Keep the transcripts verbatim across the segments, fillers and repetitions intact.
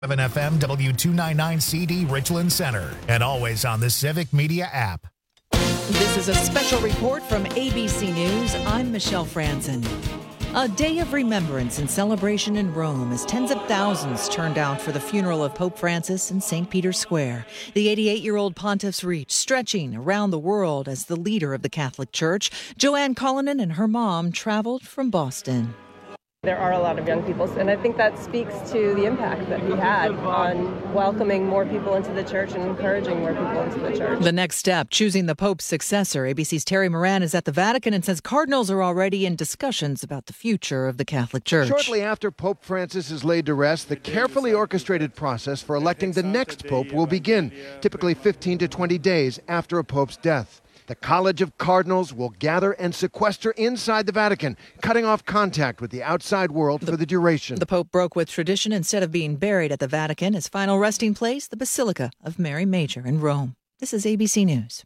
seven F M W two ninety-nine C D Richland Center, and always on the Civic Media app. This is a special report from A B C News. I'm Michelle Franzen. A day of remembrance and celebration in Rome as tens of thousands turned out for the funeral of Pope Francis in Saint Peter's Square. The eighty-eight-year-old pontiff's reach stretching around the world as the leader of the Catholic Church. Joanne Cullinan and her mom traveled from Boston. There are a lot of young people, and I think that speaks to the impact that he had on welcoming more people into the church and encouraging more people into the church. The next step, choosing the Pope's successor. A B C's Terry Moran is at the Vatican and says cardinals are already in discussions about the future of the Catholic Church. Shortly after Pope Francis is laid to rest, the carefully orchestrated process for electing the next pope will begin, typically fifteen to twenty days after a pope's death. The College of Cardinals will gather and sequester inside the Vatican, cutting off contact with the outside world for the duration. The Pope broke with tradition. Instead of being buried at the Vatican, his final resting place, the Basilica of Mary Major in Rome. This is A B C News.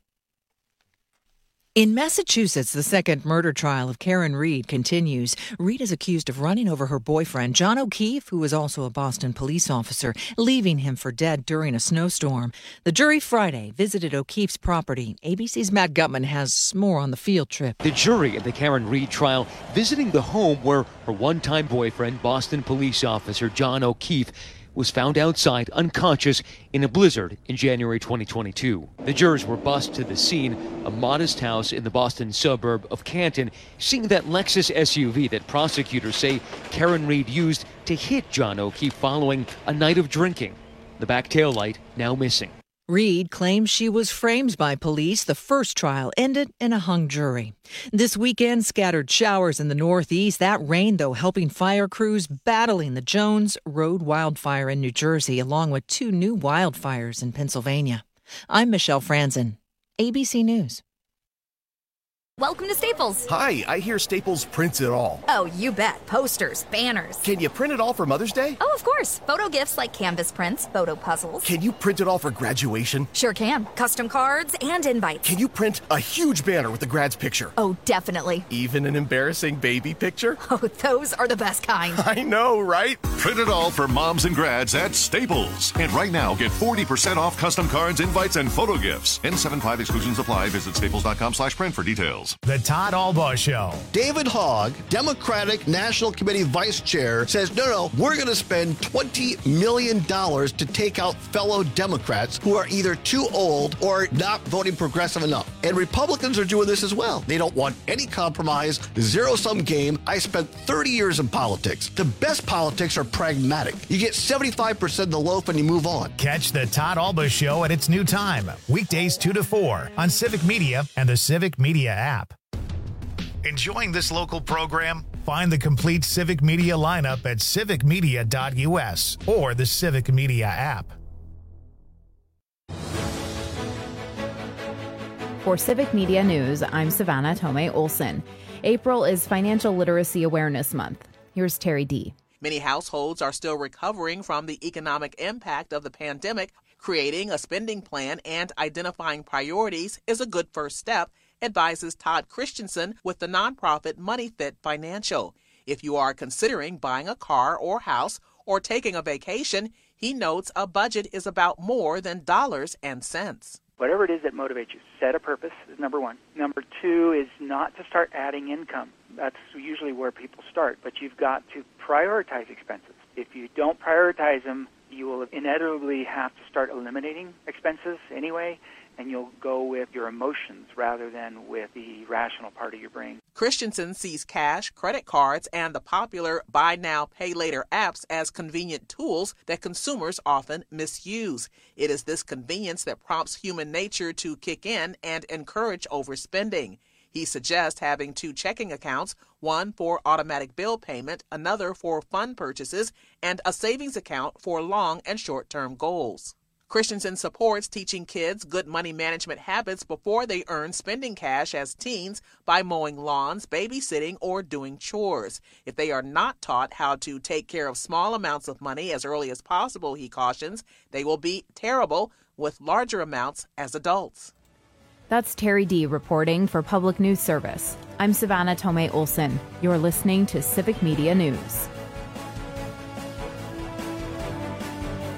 In Massachusetts, the second murder trial of Karen Reed continues. Reed is accused of running over her boyfriend, John O'Keefe, who was also a Boston police officer, leaving him for dead during a snowstorm. The jury Friday visited O'Keefe's property. A B C's Matt Gutman has more on the field trip. The jury at the Karen Reed trial visiting the home where her one-time boyfriend, Boston police officer John O'Keefe, was found outside unconscious in a blizzard in January twenty twenty-two. The jurors were bused to the scene, a modest house in the Boston suburb of Canton, seeing that Lexus S U V that prosecutors say Karen Reed used to hit John O'Keefe following a night of drinking. The back taillight now missing. Reed claims she was framed by police. The first trial ended in a hung jury. This weekend, scattered showers in the Northeast. That rain, though, helping fire crews battling the Jones Road wildfire in New Jersey, along with two new wildfires in Pennsylvania. I'm Michelle Franzen, A B C News. Welcome to Staples. Hi, I hear Staples prints it all. Oh, you bet. Posters, banners. Can you print it all for Mother's Day? Oh, of course. Photo gifts like canvas prints, photo puzzles. Can you print it all for graduation? Sure can. Custom cards and invites. Can you print a huge banner with the grad's picture? Oh, definitely. Even an embarrassing baby picture? Oh, those are the best kind. I know, right? Print it all for moms and grads at Staples. And right now, get forty percent off custom cards, invites, and photo gifts. N seventy-five exclusions apply. Visit staples.com slash print for details. The Todd Albaugh Show. David Hogg, Democratic National Committee Vice Chair, says, no, no, we're going to spend twenty million dollars to take out fellow Democrats who are either too old or not voting progressive enough. And Republicans are doing this as well. They don't want any compromise, zero-sum game. I spent thirty years in politics. The best politics are pragmatic. You get seventy-five percent of the loaf and you move on. Catch the Todd Albaugh Show at its new time, weekdays two to four on Civic Media and the Civic Media app. Enjoying this local program? Find the complete Civic Media lineup at civic media dot u s or the Civic Media app. For Civic Media News, I'm Savannah Tomei Olson. April is Financial Literacy Awareness Month. Here's Terry D. Many households are still recovering from the economic impact of the pandemic. Creating a spending plan and identifying priorities is a good first step, advises Todd Christensen with the nonprofit MoneyFit Financial. If you are considering buying a car or house or taking a vacation, he notes a budget is about more than dollars and cents. Whatever it is that motivates you, set a purpose is number one. Number two is not to start adding income. That's usually where people start, but you've got to prioritize expenses. If you don't prioritize them, you will inevitably have to start eliminating expenses anyway, and you'll go with your emotions rather than with the rational part of your brain. Christensen sees cash, credit cards, and the popular buy now, pay later apps as convenient tools that consumers often misuse. It is this convenience that prompts human nature to kick in and encourage overspending. He suggests having two checking accounts, one for automatic bill payment, another for fund purchases, and a savings account for long and short-term goals. Christensen supports teaching kids good money management habits before they earn spending cash as teens by mowing lawns, babysitting, or doing chores. If they are not taught how to take care of small amounts of money as early as possible, he cautions, they will be terrible with larger amounts as adults. That's Terry D. reporting for Public News Service. I'm Savannah Tomei Olson. You're listening to Civic Media News.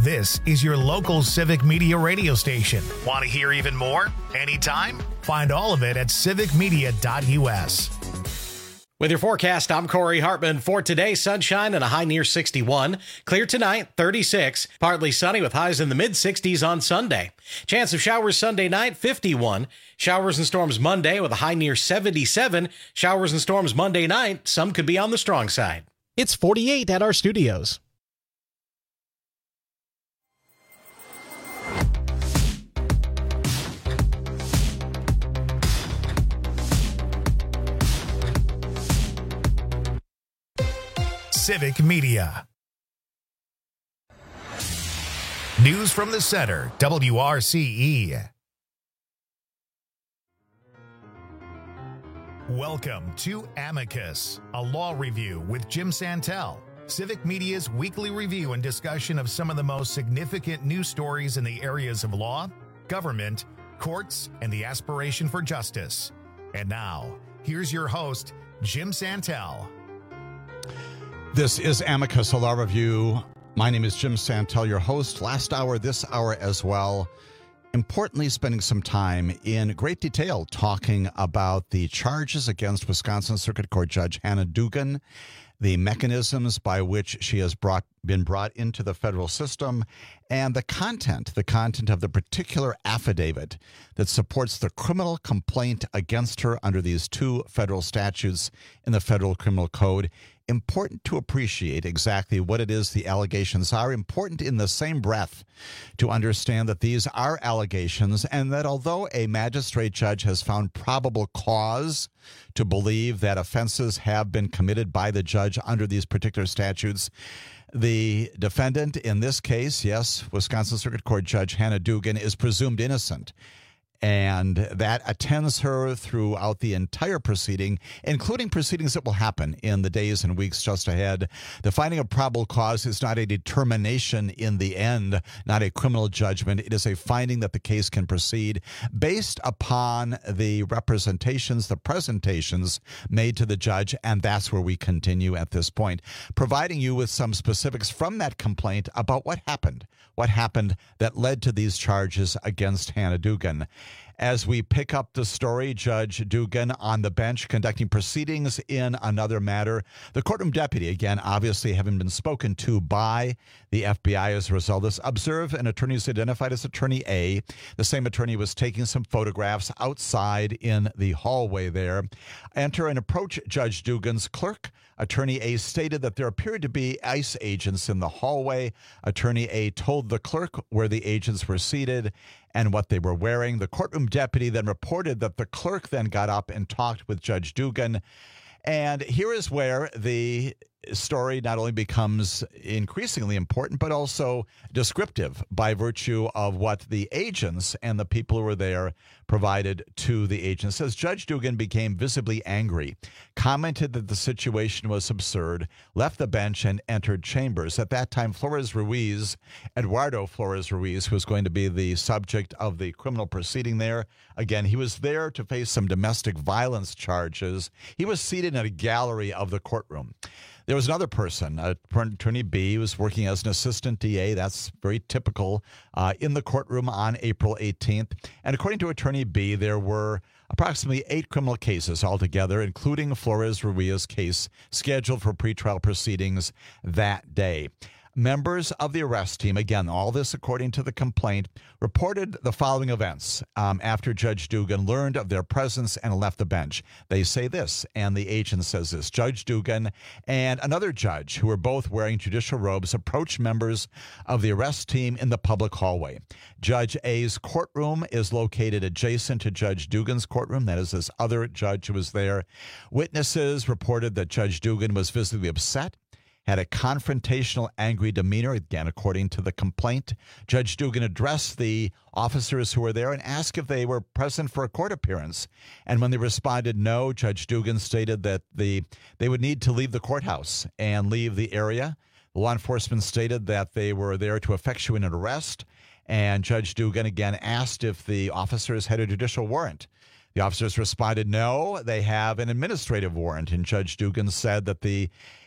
This is your local Civic Media radio station. Want to hear even more? Anytime? Find all of it at civic media dot u s. With your forecast, I'm Corey Hartman. For today, sunshine and a high near sixty-one. Clear tonight, thirty-six. Partly sunny with highs in the mid-sixties on Sunday. Chance of showers Sunday night, fifty-one. Showers and storms Monday with a high near seventy-seven. Showers and storms Monday night, some could be on the strong side. It's forty-eight at our studios. Civic Media. News from the Center, W R C E. Welcome to Amicus, a law review with Jim Santel, Civic Media's weekly review and discussion of some of the most significant news stories in the areas of law, government, courts, and the aspiration for justice. And now, here's your host, Jim Santel. This is Amicus, a law review. My name is Jim Santel, your host. Last hour, this hour as well. Importantly, spending some time in great detail talking about the charges against Wisconsin Circuit Court Judge Hannah Dugan, the mechanisms by which she has brought been brought into the federal system, and the content, the content of the particular affidavit that supports the criminal complaint against her under these two federal statutes in the Federal Criminal Code. Important to appreciate exactly what it is the allegations are. Important in the same breath to understand that these are allegations and that although a magistrate judge has found probable cause to believe that offenses have been committed by the judge under these particular statutes, the defendant in this case, yes, Wisconsin Circuit Court Judge Hannah Dugan, is presumed innocent. And that attends her throughout the entire proceeding, including proceedings that will happen in the days and weeks just ahead. The finding of probable cause is not a determination in the end, not a criminal judgment. It is a finding that the case can proceed based upon the representations, the presentations made to the judge, and that's where we continue at this point, providing you with some specifics from that complaint about what happened, what happened that led to these charges against Hannah Dugan. As we pick up the story, Judge Dugan on the bench conducting proceedings in another matter. The courtroom deputy, again, obviously having been spoken to by the F B I as a result of this, observe an attorney who's identified as Attorney A. The same attorney was taking some photographs outside in the hallway there. Enter and approach Judge Dugan's clerk. Attorney A stated that there appeared to be ICE agents in the hallway. Attorney A told the clerk where the agents were seated and what they were wearing. The courtroom deputy then reported that the clerk then got up and talked with Judge Dugan. And here is where the story not only becomes increasingly important, but also descriptive by virtue of what the agents and the people who were there provided to the agents. Says Judge Dugan became visibly angry, commented that the situation was absurd, left the bench and entered chambers. At that time, Flores Ruiz, Eduardo Flores Ruiz, who was going to be the subject of the criminal proceeding there. Again, he was there to face some domestic violence charges. He was seated in a gallery of the courtroom. There was another person, Attorney B, who was working as an assistant D A. That's very typical uh, in the courtroom on April eighteenth. And according to Attorney B, there were approximately eight criminal cases altogether, including Flores Ruiz's case, scheduled for pretrial proceedings that day. Members of the arrest team, again, all this according to the complaint, reported the following events um, after Judge Dugan learned of their presence and left the bench. They say this, and the agent says this. Judge Dugan and another judge, who were both wearing judicial robes, approached members of the arrest team in the public hallway. Judge A's courtroom is located adjacent to Judge Dugan's courtroom. That is this other judge who was there. Witnesses reported that Judge Dugan was visibly upset, had a confrontational, angry demeanor, again, according to the complaint. Judge Dugan addressed the officers who were there and asked if they were present for a court appearance. And when they responded no, Judge Dugan stated that the they would need to leave the courthouse and leave the area. The law enforcement stated that they were there to effectuate an arrest. And Judge Dugan again asked if the officers had a judicial warrant. The officers responded no, they have an administrative warrant. And Judge Dugan said that the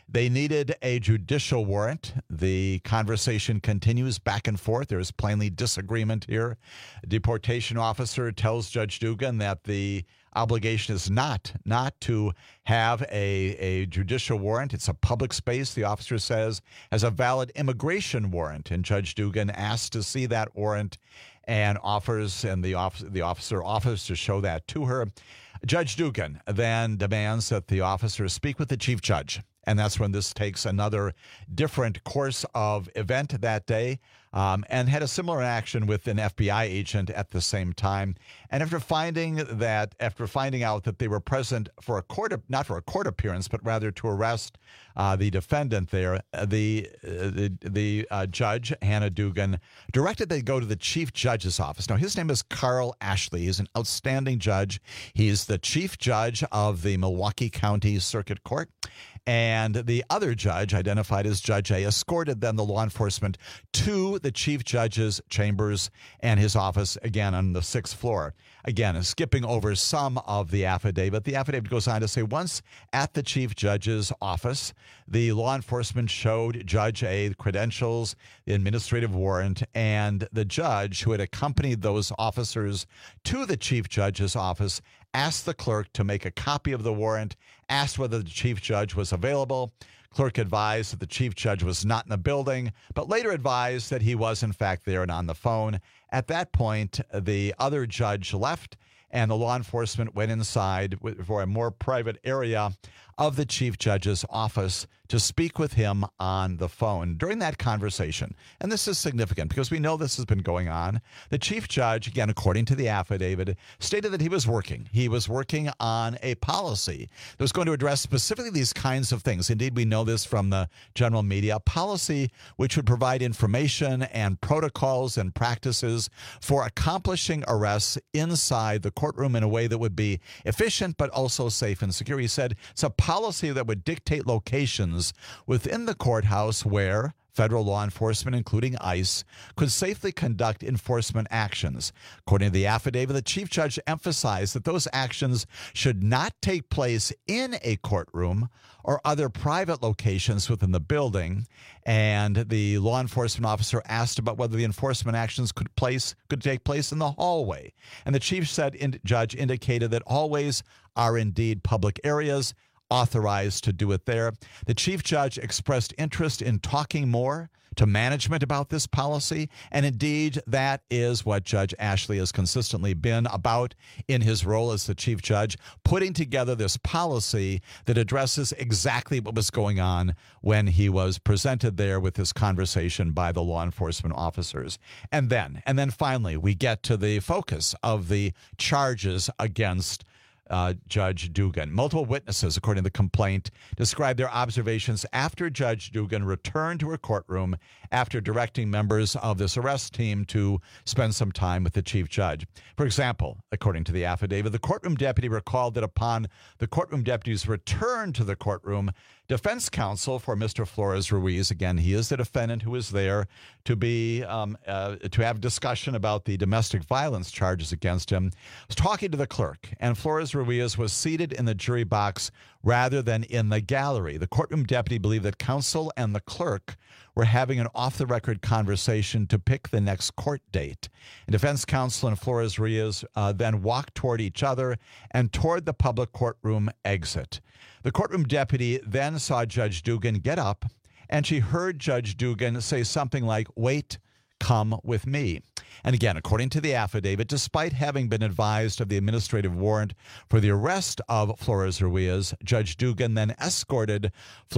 They needed a judicial warrant. The conversation continues back and forth. There is plainly disagreement here. A deportation officer tells Judge Dugan that the obligation is not not to have a, a judicial warrant. It's a public space, the officer says, has a valid immigration warrant. And Judge Dugan asks to see that warrant and offers, and the, off, the officer offers to show that to her. Judge Dugan then demands that the officer speak with the chief judge. And that's when this takes another different course of event that day, um, and had a similar action with an F B I agent at the same time. And after finding that, after finding out that they were present for a court, not for a court appearance, but rather to arrest uh, the defendant there, the uh, the, the uh, judge, Hannah Dugan, directed they go to the chief judge's office. Now, his name is Carl Ashley. He's an outstanding judge. He's the chief judge of the Milwaukee County Circuit Court. And the other judge, identified as Judge A, escorted then the law enforcement to the chief judge's chambers and his office, again, on the sixth floor. Again, skipping over some of the affidavit. The affidavit goes on to say, once at the chief judge's office, the law enforcement showed Judge A the credentials, the administrative warrant, and the judge who had accompanied those officers to the chief judge's office asked the clerk to make a copy of the warrant, asked whether the chief judge was available. Clerk advised that the chief judge was not in the building, but later advised that he was, in fact, there and on the phone. At that point, the other judge left, and the law enforcement went inside for a more private area of the chief judge's office to speak with him on the phone. During that conversation, and this is significant because we know this has been going on, the chief judge, again, according to the affidavit, stated that he was working. He was working on a policy that was going to address specifically these kinds of things. Indeed, we know this from the general media, a policy which would provide information and protocols and practices for accomplishing arrests inside the courtroom in a way that would be efficient but also safe and secure. He said it's a policy that would dictate locations within the courthouse where federal law enforcement, including ICE, could safely conduct enforcement actions. According to the affidavit, the chief judge emphasized that those actions should not take place in a courtroom or other private locations within the building. And the law enforcement officer asked about whether the enforcement actions could place could take place in the hallway. And the chief said, in, judge indicated that hallways are indeed public areas, authorized to do it there. The chief judge expressed interest in talking more to management about this policy, and indeed that is what Judge Ashley has consistently been about in his role as the chief judge, putting together this policy that addresses exactly what was going on when he was presented there with this conversation by the law enforcement officers. And then, and then finally, we get to the focus of the charges against Uh, Judge Dugan. Multiple witnesses, according to the complaint, described their observations after Judge Dugan returned to her courtroom after directing members of this arrest team to spend some time with the chief judge. For example, according to the affidavit, the courtroom deputy recalled that upon the courtroom deputy's return to the courtroom, defense counsel for Mister Flores Ruiz, again, he is the defendant who is there to be um, uh, to have discussion about the domestic violence charges against him, was talking to the clerk, and Flores Ruiz was seated in the jury box rather than in the gallery. The courtroom deputy believed that counsel and the clerk were having an off-the-record conversation to pick the next court date. And defense counsel and Flores Ruiz uh, then walked toward each other and toward the public courtroom exit. The courtroom deputy then saw Judge Dugan get up, and she heard Judge Dugan say something like, "Wait, come with me." And again, according to the affidavit, despite having been advised of the administrative warrant for the arrest of Flores Ruiz, Judge Dugan then escorted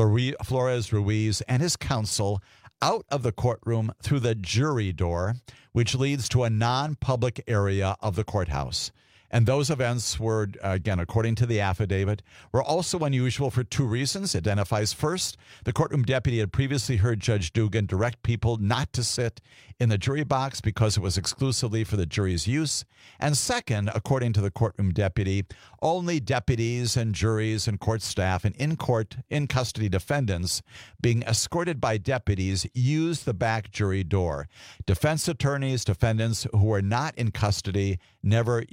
Flores Ruiz and his counsel out of the courtroom through the jury door, which leads to a non-public area of the courthouse. And those events were, again, according to the affidavit, were also unusual for two reasons. It identifies first, the courtroom deputy had previously heard Judge Dugan direct people not to sit in the jury box because it was exclusively for the jury's use. And second, according to the courtroom deputy, only deputies and juries and court staff and in-court, in-custody defendants being escorted by deputies use the back jury door. Defense attorneys, defendants who are not in custody never use the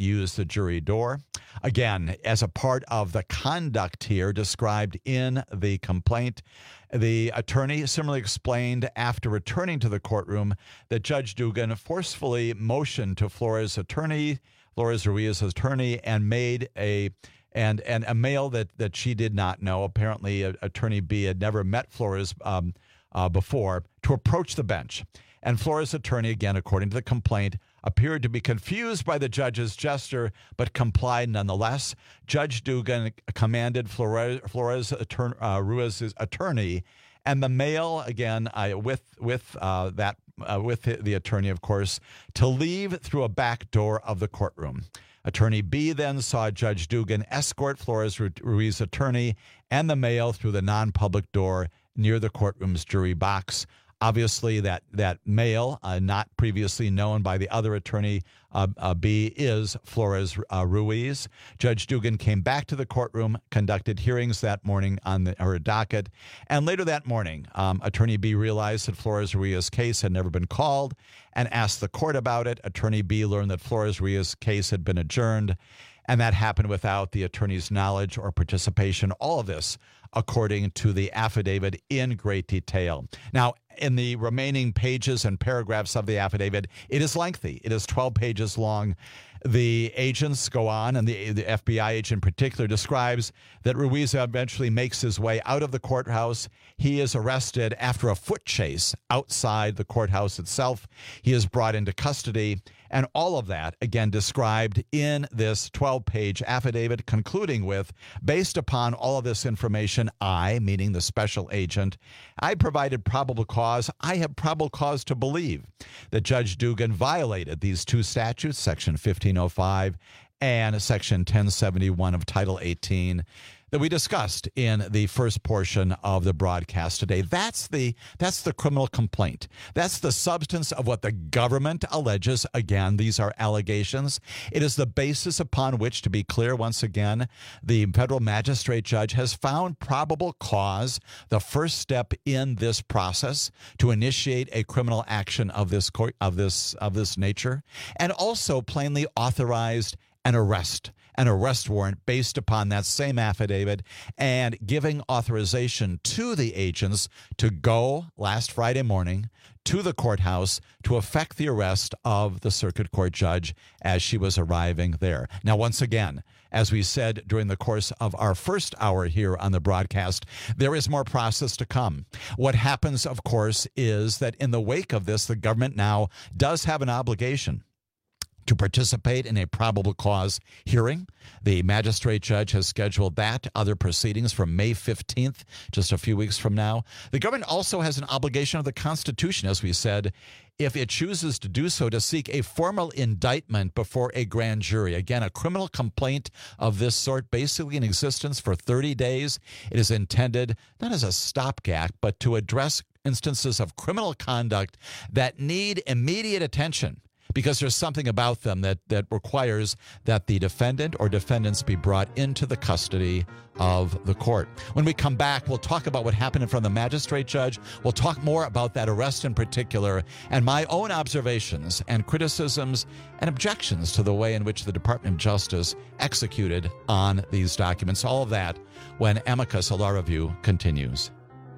jury door. Again, as a part of the conduct here described in the complaint, the attorney similarly explained after returning to the courtroom that Judge Dugan forcefully motioned to Flores' attorney, Flores Ruiz's attorney, and made a and and a male that that she did not know. Apparently, uh, Attorney B had never met Flores um, uh, before, to approach the bench. And Flores' attorney, again, according to the complaint, appeared to be confused by the judge's gesture, but complied nonetheless. Judge Dugan commanded Flores, Flores attorney, uh, Ruiz's attorney, and the male, again, uh, with with uh, that uh, with the attorney, of course, to leave through a back door of the courtroom. Attorney B then saw Judge Dugan escort Flores Ruiz's attorney and the male through the non-public door near the courtroom's jury box. Obviously, that that male, uh, not previously known by the other attorney, uh, uh, B, is Flores uh, Ruiz. Judge Dugan came back to the courtroom, conducted hearings that morning on the, her docket, and later that morning, um, Attorney B realized that Flores Ruiz's case had never been called and asked the court about it. Attorney B learned that Flores Ruiz's case had been adjourned, and that happened without the attorney's knowledge or participation. All of this according to the affidavit in great detail. Now, in the remaining pages and paragraphs of the affidavit, it is lengthy. It is twelve pages long. The agents go on, and the, the F B I agent in particular describes that Ruiz eventually makes his way out of the courthouse. He is arrested after a foot chase outside the courthouse itself. He is brought into custody, and all of that, again, described in this twelve-page affidavit, concluding with, based upon all of this information, I, meaning the special agent, I provided probable cause. I have probable cause to believe that Judge Dugan violated these two statutes, Section fifteen oh five and Section ten seventy-one of Title eighteen, that we discussed in the first portion of the broadcast today. That's the that's the criminal complaint. That's the substance of what the government alleges. Again, these are allegations. It is the basis upon which, to be clear once again, the federal magistrate judge has found probable cause, the first step in this process to initiate a criminal action of this court, of this of this nature, and also plainly authorized an arrest. An arrest warrant based upon that same affidavit, and giving authorization to the agents to go last Friday morning to the courthouse to effect the arrest of the circuit court judge as she was arriving there. Now, once again, as we said during the course of our first hour here on the broadcast, there is more process to come. What happens, of course, is that in the wake of this, the government now does have an obligation to participate in a probable cause hearing. The magistrate judge has scheduled that, other proceedings for May fifteenth, just a few weeks from now. The government also has an obligation of the Constitution, as we said, if it chooses to do so, to seek a formal indictment before a grand jury. Again, a criminal complaint of this sort, basically in existence for thirty days. It is intended not as a stopgap, but to address instances of criminal conduct that need immediate attention, because there's something about them that, that requires that the defendant or defendants be brought into the custody of the court. When we come back, we'll talk about what happened in front of the magistrate judge. We'll talk more about that arrest in particular, and my own observations and criticisms and objections to the way in which the Department of Justice executed on these documents. All of that when Amicus, a Law Review, continues.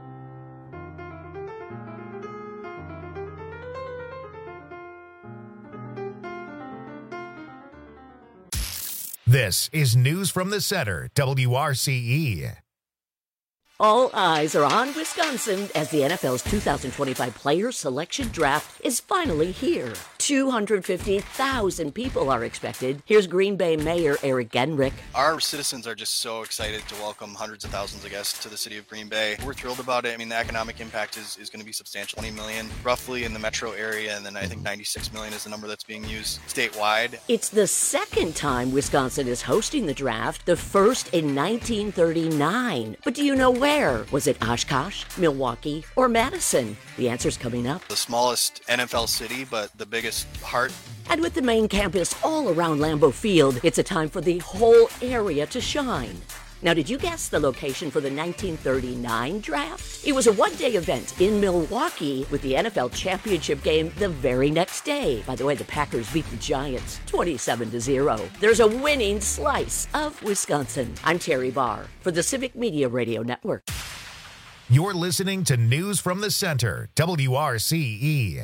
This is News from the Center, W R C E. All eyes are on Wisconsin as the N F L's two thousand twenty-five Player Selection Draft is finally here. two hundred fifty thousand people are expected. Here's Green Bay Mayor Eric Genrich. Our citizens are just so excited to welcome hundreds of thousands of guests to the city of Green Bay. We're thrilled about it. I mean, the economic impact is, is going to be substantial. twenty million roughly in the metro area, and then I think ninety-six million is the number that's being used statewide. It's the second time Wisconsin is hosting the draft, the first in nineteen thirty-nine. But do you know where? Was it Oshkosh, Milwaukee, or Madison? The answer's coming up. The smallest N F L city, but the biggest heart. And with the main campus all around Lambeau Field, it's a time for the whole area to shine. Now, did you guess the location for the nineteen thirty-nine draft? It was a one-day event in Milwaukee with the N F L championship game the very next day. By the way, the Packers beat the Giants twenty-seven to zero. There's a winning slice of Wisconsin. I'm Terry Barr for the Civic Media Radio Network. You're listening to News from the Center, W R C E.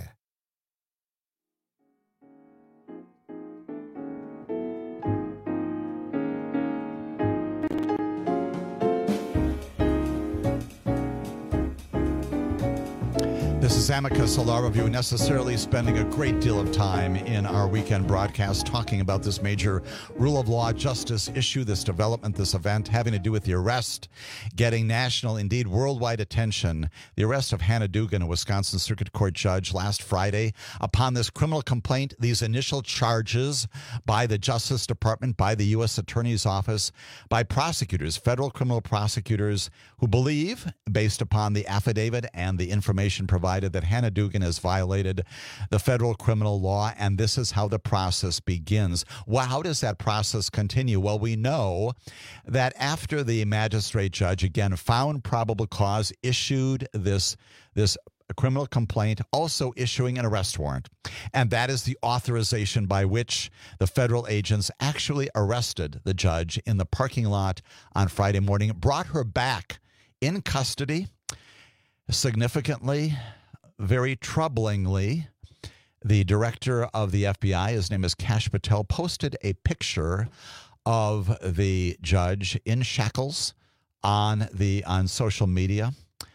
This is Amicus, a law review, necessarily spending a great deal of time in our weekend broadcast talking about this major rule of law justice issue, this development, this event having to do with the arrest, getting national, indeed worldwide attention, the arrest of Hannah Dugan, a Wisconsin Circuit Court judge, last Friday upon this criminal complaint, these initial charges by the Justice Department, by the U S Attorney's Office, by prosecutors, federal criminal prosecutors who believe, based upon the affidavit and the information provided, that Hannah Dugan has violated the federal criminal law, and this is how the process begins. Well, how does that process continue? Well, we know that after the magistrate judge, again, found probable cause, issued this, this criminal complaint, also issuing an arrest warrant. And that is the authorization by which the federal agents actually arrested the judge in the parking lot on Friday morning, brought her back in custody. Significantly, very troublingly, the director of the F B I, his name is Kash Patel, posted a picture of the judge in shackles on the on social media.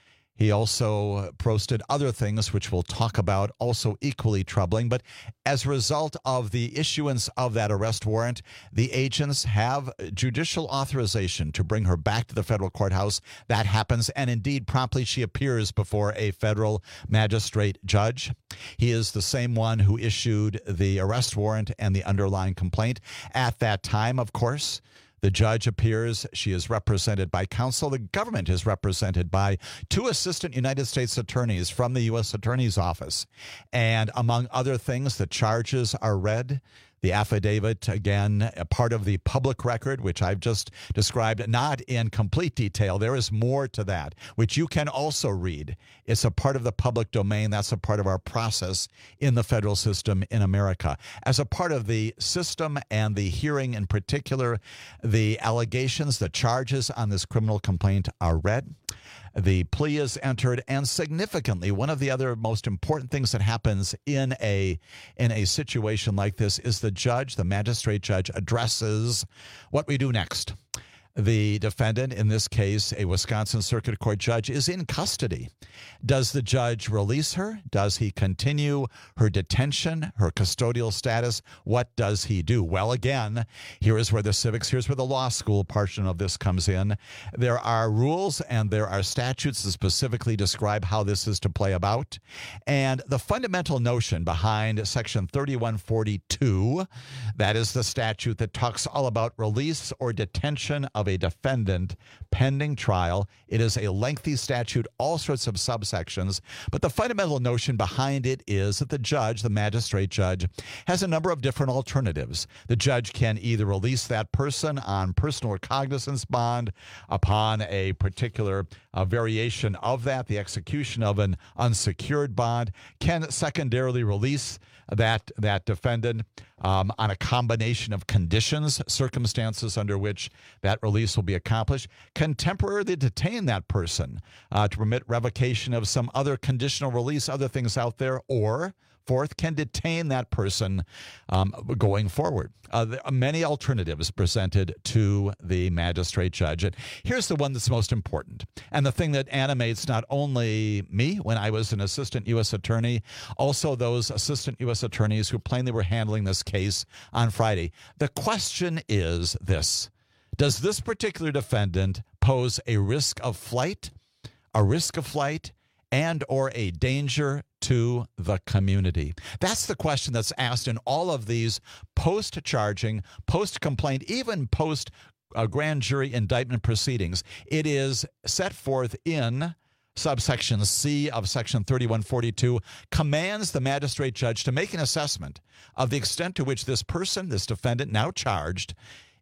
He also posted other things, which we'll talk about, also equally troubling. But as a result of the issuance of that arrest warrant, the agents have judicial authorization to bring her back to the federal courthouse. That happens, and indeed, promptly she appears before a federal magistrate judge. He is the same one who issued the arrest warrant and the underlying complaint. At that time, of course, the judge appears. She is represented by counsel. The government is represented by two assistant United States attorneys from the U S Attorney's Office. And among other things, the charges are read. The affidavit, again, a part of the public record, which I've just described, not in complete detail. There is more to that, which you can also read. It's a part of the public domain. That's a part of our process in the federal system in America. As a part of the system and the hearing in particular, the allegations, the charges on this criminal complaint are read. The plea is entered, and significantly, one of the other most important things that happens in a in a situation like this is the judge, the magistrate judge, addresses what we do next. The defendant, in this case, a Wisconsin Circuit Court judge, is in custody. Does the judge release her? Does he continue her detention, her custodial status? What does he do? Well, again, here is where the civics, here's where the law school portion of this comes in. There are rules and there are statutes that specifically describe how this is to play about. And the fundamental notion behind Section thirty-one forty-two, that is the statute that talks all about release or detention of a defendant pending trial. It is a lengthy statute, all sorts of subsections, but the fundamental notion behind it is that the judge, the magistrate judge, has a number of different alternatives. The judge can either release that person on personal recognizance bond upon a particular uh, variation of that, the execution of an unsecured bond, can secondarily release that that defendant um, on a combination of conditions, circumstances under which that release will be accomplished, can temporarily detain that person uh, to permit revocation of some other conditional release, other things out there, or fourth, can detain that person um, going forward. Uh, there are many alternatives presented to the magistrate judge. And here's the one that's most important, and the thing that animates not only me when I was an assistant U S attorney, also those assistant U S attorneys who plainly were handling this case on Friday. The question is this: does this particular defendant pose a risk of flight, a risk of flight, and or a danger to the community? That's the question that's asked in all of these post-charging, post-complaint, even post-grand jury indictment proceedings. It is set forth in subsection C of Section thirty-one forty-two, commands the magistrate judge to make an assessment of the extent to which this person, this defendant now charged,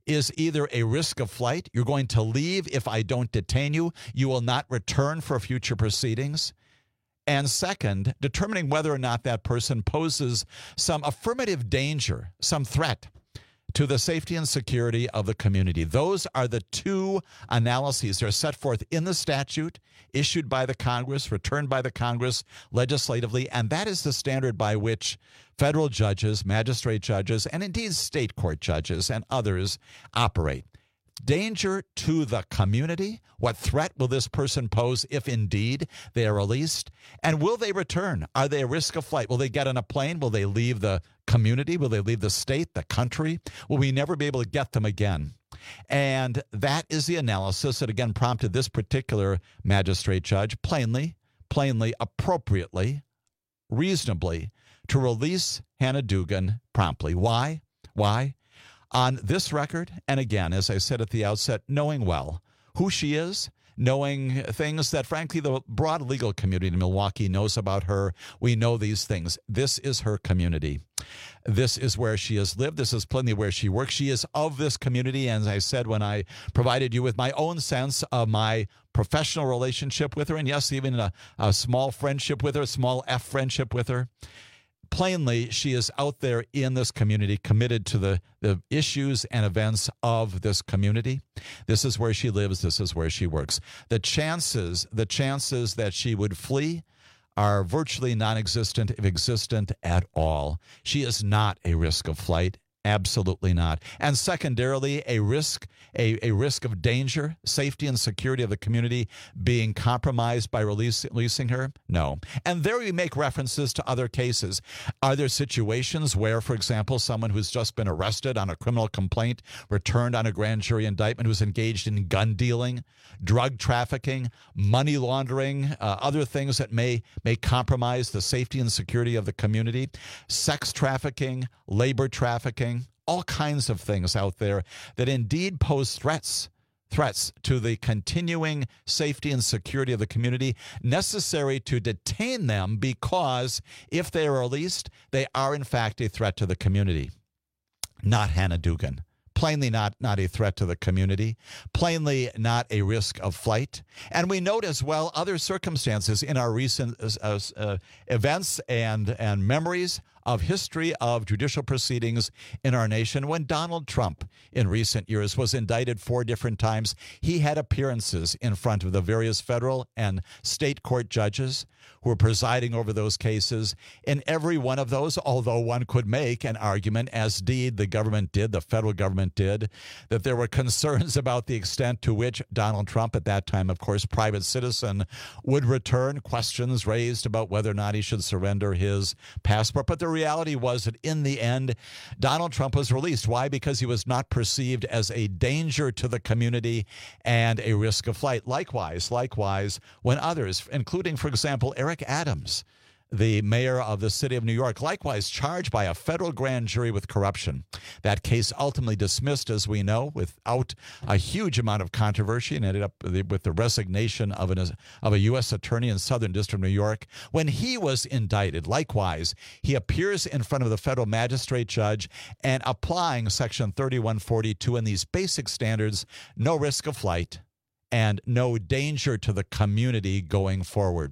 is either a risk of flight, you're going to leave if I don't detain you, you will not return for future proceedings. And second, determining whether or not that person poses some affirmative danger, some threat to the safety and security of the community. Those are the two analyses. They're set forth in the statute, issued by the Congress, returned by the Congress legislatively, and that is the standard by which federal judges, magistrate judges, and indeed state court judges and others operate. Danger to the community. What threat will this person pose if indeed they are released? And will they return? Are they a risk of flight? Will they get on a plane? Will they leave the community? Will they leave the state, the country? Will we never be able to get them again? And that is the analysis that again prompted this particular magistrate judge plainly, plainly, appropriately, reasonably to release Hannah Dugan promptly. Why? Why? On this record, and again, as I said at the outset, knowing well who she is, knowing things that, frankly, the broad legal community in Milwaukee knows about her. We know these things. This is her community. This is where she has lived. This is plainly where she works. She is of this community. And as I said when I provided you with my own sense of my professional relationship with her, and yes, even a, a small friendship with her, a small F friendship with her, plainly, she is out there in this community, committed to the, the issues and events of this community. This is where she lives. This is where she works. The chances, the chances that she would flee are virtually non-existent, if existent at all. She is not a risk of flight. Absolutely not. And secondarily, a risk, a, a risk of danger, safety and security of the community being compromised by release, releasing her? No. And there we make references to other cases. Are there situations where, for example, someone who's just been arrested on a criminal complaint, returned on a grand jury indictment, who's engaged in gun dealing, drug trafficking, money laundering, uh, other things that may, may compromise the safety and security of the community, sex trafficking, labor trafficking, all kinds of things out there that indeed pose threats, threats to the continuing safety and security of the community, necessary to detain them because if they are released, they are in fact a threat to the community. Not Hannah Dugan. Plainly not, not a threat to the community, plainly not a risk of flight. And we note as well other circumstances in our recent uh, uh, events and, and memories of history of judicial proceedings in our nation. When Donald Trump in recent years was indicted four different times, he had appearances in front of the various federal and state court judges who were presiding over those cases. In every one of those, although one could make an argument, as indeed the government did, the federal government did, that there were concerns about the extent to which Donald Trump, at that time, of course, private citizen, would return, questions raised about whether or not he should surrender his passport. But the reality was that in the end, Donald Trump was released. Why? Because he was not perceived as a danger to the community and a risk of flight. Likewise, likewise, when others, including, for example, Eric Adams, the mayor of the city of New York, likewise charged by a federal grand jury with corruption. That case ultimately dismissed, as we know, without a huge amount of controversy, and ended up with the resignation of, an, of a U S attorney in Southern District of New York. When he was indicted, likewise, he appears in front of the federal magistrate judge and applying Section thirty-one forty-two and these basic standards, no risk of flight and no danger to the community going forward.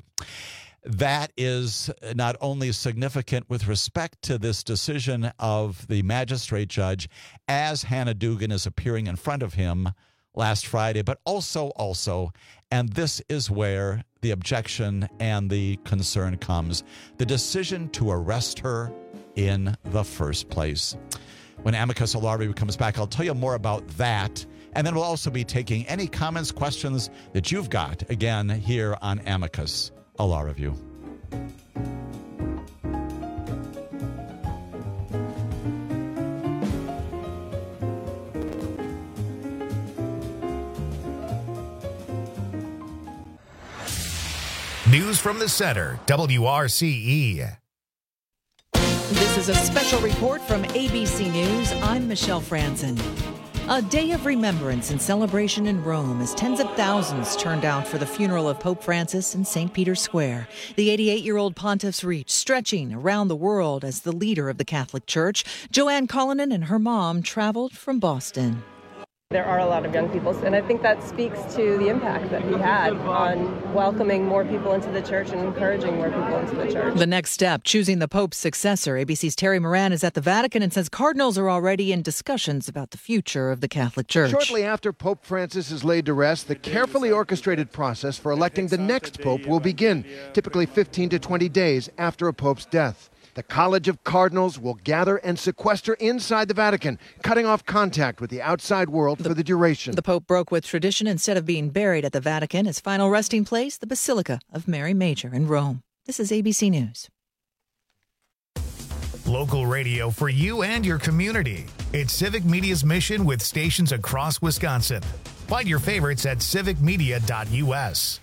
That is not only significant with respect to this decision of the magistrate judge as Hannah Dugan is appearing in front of him last Friday, but also, also, and this is where the objection and the concern comes, the decision to arrest her in the first place. When Amicus Law Review comes back, I'll tell you more about that. And then we'll also be taking any comments, questions that you've got, again, here on Amicus, a Law Review. News from the Center, W R C E. This is a special report from A B C News. I'm Michelle Franzen. A day of remembrance and celebration in Rome as tens of thousands turned out for the funeral of Pope Francis in Saint Peter's Square. The eighty-eight-year-old pontiff's reach stretching around the world as the leader of the Catholic Church. Joanne Cullinan and her mom traveled from Boston. There are a lot of young people, and I think that speaks to the impact that he had on welcoming more people into the church and encouraging more people into the church. The next step, choosing the Pope's successor. A B C's Terry Moran is at the Vatican and says cardinals are already in discussions about the future of the Catholic Church. Shortly after Pope Francis is laid to rest, the carefully orchestrated process for electing the next pope will begin, typically fifteen to twenty days after a pope's death. The College of Cardinals will gather and sequester inside the Vatican, cutting off contact with the outside world for the duration. The Pope broke with tradition. Instead of being buried at the Vatican, his final resting place, the Basilica of Mary Major in Rome. This is A B C News. Local radio for you and your community. It's Civic Media's mission with stations across Wisconsin. Find your favorites at civic media dot U S.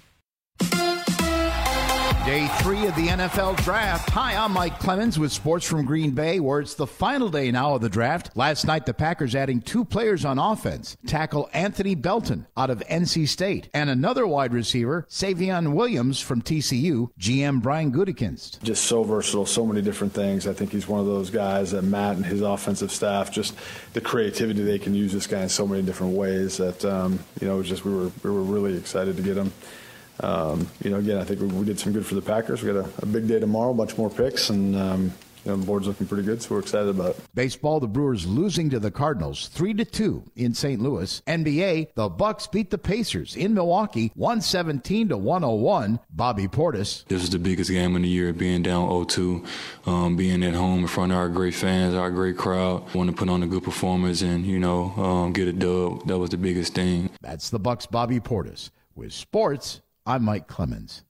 Day three of the N F L Draft. Hi, I'm Mike Clemens with Sports from Green Bay, where it's the final day now of the draft. Last night, the Packers adding two players on offense. Tackle Anthony Belton out of N C State, and another wide receiver, Savion Williams from T C U, G M Brian Gutekunst. Just so versatile, so many different things. I think he's one of those guys that Matt and his offensive staff, just the creativity they can use this guy in so many different ways that, um, you know, just we were we were really excited to get him. Um, you know, again, I think we, we did some good for the Packers. We got a, a big day tomorrow, a bunch more picks, and um, you know, the board's looking pretty good, so we're excited about it. Baseball, the Brewers losing to the Cardinals three to two in Saint Louis. N B A, the Bucks beat the Pacers in Milwaukee one seventeen to one oh one. Bobby Portis. This is the biggest game of the year, being down oh two, um, being at home in front of our great fans, our great crowd. Want to put on a good performance and, you know, um, get a dub. That was the biggest thing. That's the Bucks' Bobby Portis. With sports, I'm Mike Clemens.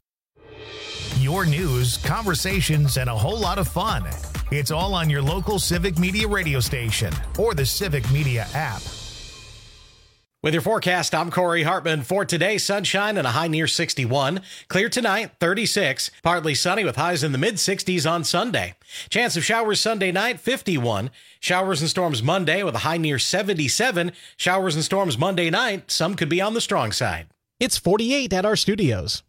Your news, conversations, and a whole lot of fun. It's all on your local Civic Media radio station or the Civic Media app. With your forecast, I'm Corey Hartman. For today, sunshine and a high near sixty-one. Clear tonight, thirty-six. Partly sunny with highs in the mid-sixties on Sunday. Chance of showers Sunday night, fifty-one. Showers and storms Monday with a high near seventy-seven. Showers and storms Monday night. Some could be on the strong side. It's forty-eight at our studios.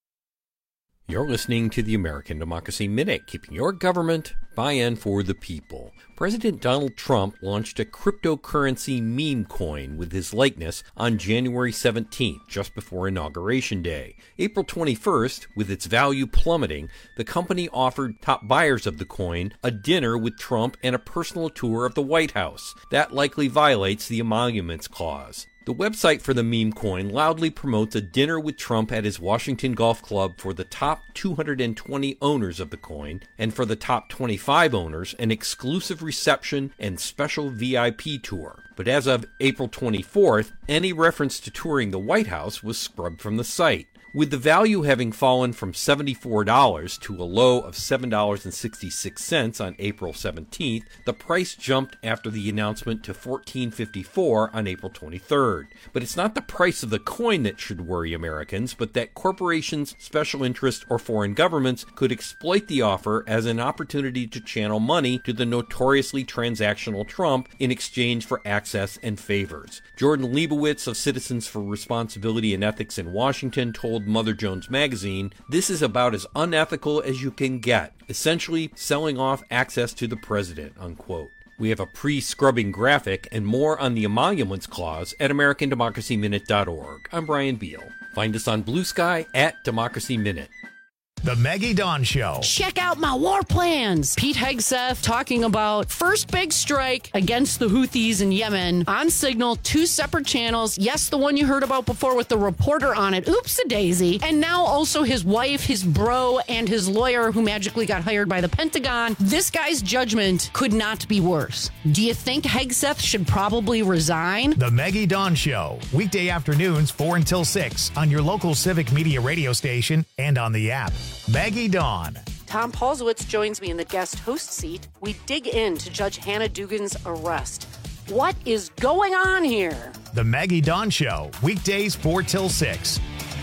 You're listening to the American Democracy Minute, keeping your government buy-in for the people. President Donald Trump launched a cryptocurrency meme coin with his likeness on January seventeenth, just before Inauguration Day. April twenty-first, with its value plummeting, the company offered top buyers of the coin a dinner with Trump and a personal tour of the White House. That likely violates the Emoluments Clause. The website for the meme coin loudly promotes a dinner with Trump at his Washington Golf Club for the top two hundred twenty owners of the coin, and for the top twenty-five owners, an exclusive reception and special V I P tour. But as of April twenty-fourth, any reference to touring the White House was scrubbed from the site. With the value having fallen from seventy-four dollars to a low of seven dollars and sixty-six cents on April seventeenth, the price jumped after the announcement to fourteen fifty-four on April twenty-third. But it's not the price of the coin that should worry Americans, but that corporations, special interests, or foreign governments could exploit the offer as an opportunity to channel money to the notoriously transactional Trump in exchange for access and favors. Jordan Leibowitz of Citizens for Responsibility and Ethics in Washington told Mother Jones Magazine, "This is about as unethical as you can get, essentially selling off access to the president," unquote. We have a pre-scrubbing graphic and more on the Emoluments Clause at american democracy minute dot org. I'm Brian Beal. Find us on Blue Sky at Democracy Minute. The Maggie Dawn Show. Check out my war plans. Pete Hegseth talking about first big strike against the Houthis in Yemen on Signal, two separate channels. Yes, the one you heard about before with the reporter on it. Oops-a-daisy. And now also his wife, his bro, and his lawyer who magically got hired by the Pentagon. This guy's judgment could not be worse. Do you think Hegseth should probably resign? The Maggie Dawn Show. Weekday afternoons, four until six on your local Civic Media radio station and on the app. Maggie Dawn. Tom Paulsowitz joins me in the guest host seat. We dig into Judge Hannah Dugan's arrest. What is going on here? The Maggie Dawn Show. Weekdays, four till six.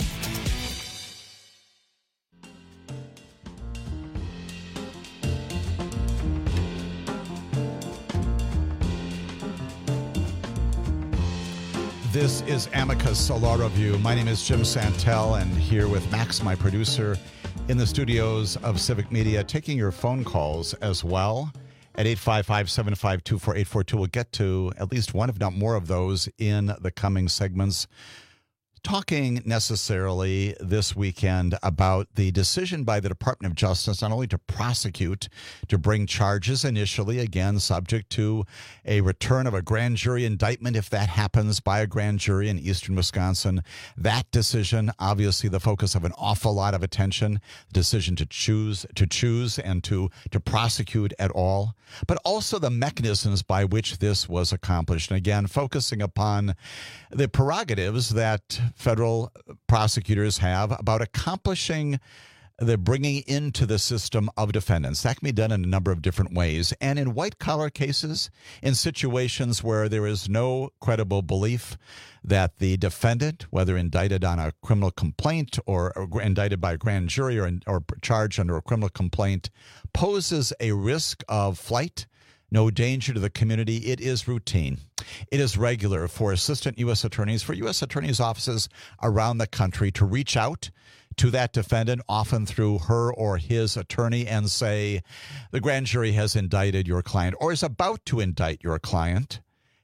This is Amicus, a law review. My name is Jim Santel, and here with Max, my producer, in the studios of Civic Media, taking your phone calls as well at eight five five, seven five two, four eight four two. We'll get to at least one, if not more, of those in the coming segments. Talking necessarily this weekend about the decision by the Department of Justice not only to prosecute, to bring charges initially, again, subject to a return of a grand jury indictment if that happens by a grand jury in eastern Wisconsin. That decision, obviously the focus of an awful lot of attention, the decision to choose to choose and to, to prosecute at all, but also the mechanisms by which this was accomplished. And again, focusing upon the prerogatives that federal prosecutors have about accomplishing the bringing into the system of defendants. That can be done in a number of different ways. And in white-collar cases, in situations where there is no credible belief that the defendant, whether indicted on a criminal complaint or, or indicted by a grand jury or, or charged under a criminal complaint, poses a risk of flight, no danger to the community, it is routine. It is regular for assistant U S attorneys, for U S attorneys' offices around the country to reach out to that defendant, often through her or his attorney, and say, the grand jury has indicted your client or is about to indict your client.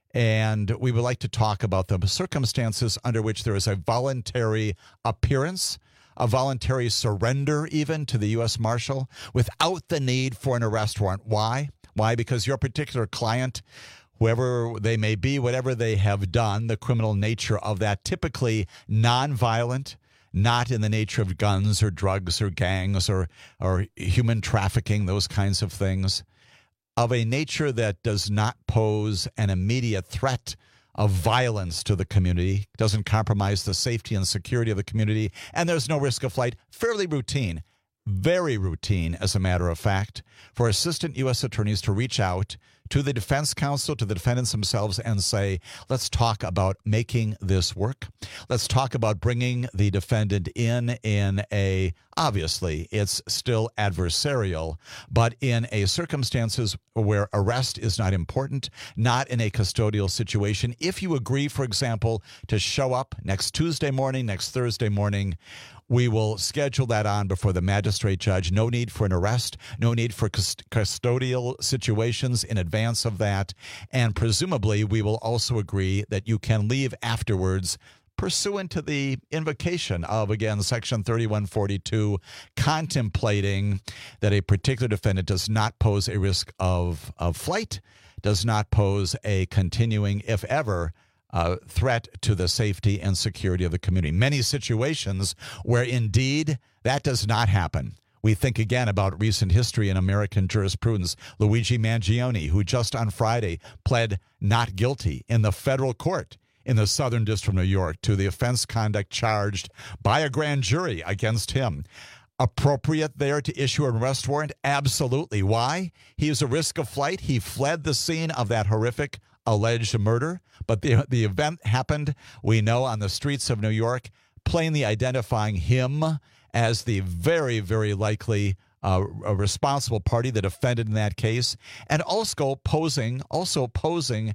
And we would like to talk about the circumstances under which there is a voluntary appearance, a voluntary surrender even to the U S Marshal without the need for an arrest warrant. Why? Why? Because your particular client, whoever they may be, whatever they have done, the criminal nature of that, typically nonviolent, not in the nature of guns or drugs or gangs or, or human trafficking, those kinds of things, of a nature that does not pose an immediate threat of violence to the community, doesn't compromise the safety and security of the community, and there's no risk of flight. Fairly routine. Very routine, as a matter of fact, for assistant U S attorneys to reach out to the defense counsel, to the defendants themselves, and say, let's talk about making this work. Let's talk about bringing the defendant in in a, obviously, it's still adversarial, but in a circumstances where arrest is not important, not in a custodial situation. If you agree, for example, to show up next Tuesday morning, next Thursday morning, we will schedule that on before the magistrate judge. No need for an arrest, no need for cust- custodial situations in advance of that. And presumably, we will also agree that you can leave afterwards pursuant to the invocation of, again, Section thirty-one forty-two, contemplating that a particular defendant does not pose a risk of, of flight, does not pose a continuing, if ever, Uh, threat to the safety and security of the community. Many situations where indeed that does not happen. We think again about recent history in American jurisprudence. Luigi Mangione, who just on Friday pled not guilty in the federal court in the Southern District of New York to the offense conduct charged by a grand jury against him. Appropriate there to issue an arrest warrant? Absolutely. Why? He was a risk of flight. He fled the scene of that horrific alleged murder, but the the event happened, we know, on the streets of New York, plainly identifying him as the very, very likely uh, responsible party, the defendant in that case, and also posing, also posing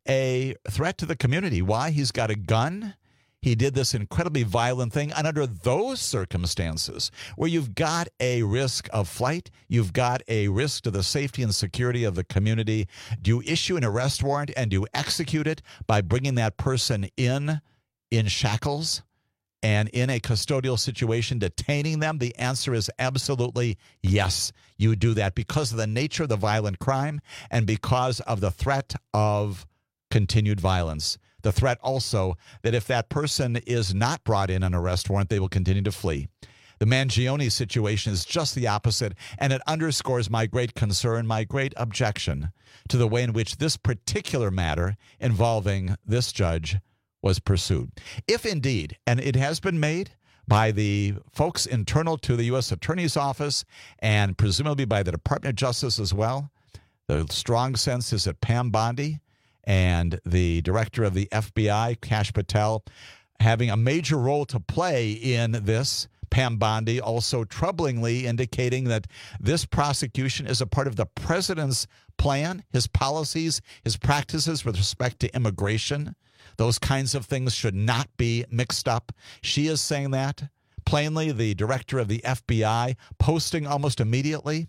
a threat to the community. Why? He's got a gun. He did this incredibly violent thing. And under those circumstances, where you've got a risk of flight, you've got a risk to the safety and security of the community, do you issue an arrest warrant and do you execute it by bringing that person in, in shackles and in a custodial situation, detaining them? The answer is absolutely yes, you do that because of the nature of the violent crime and because of the threat of continued violence. The threat also that if that person is not brought in an arrest warrant, they will continue to flee. The Mangione situation is just the opposite, and it underscores my great concern, my great objection to the way in which this particular matter involving this judge was pursued. If indeed, and it has been made by the folks internal to the U S Attorney's Office and presumably by the Department of Justice as well, the strong sense is that Pam Bondi and the director of the F B I, Kash Patel, having a major role to play in this. Pam Bondi also troublingly indicating that this prosecution is a part of the president's plan, his policies, his practices with respect to immigration. Those kinds of things should not be mixed up. She is saying that plainly. The director of the F B I posting almost immediately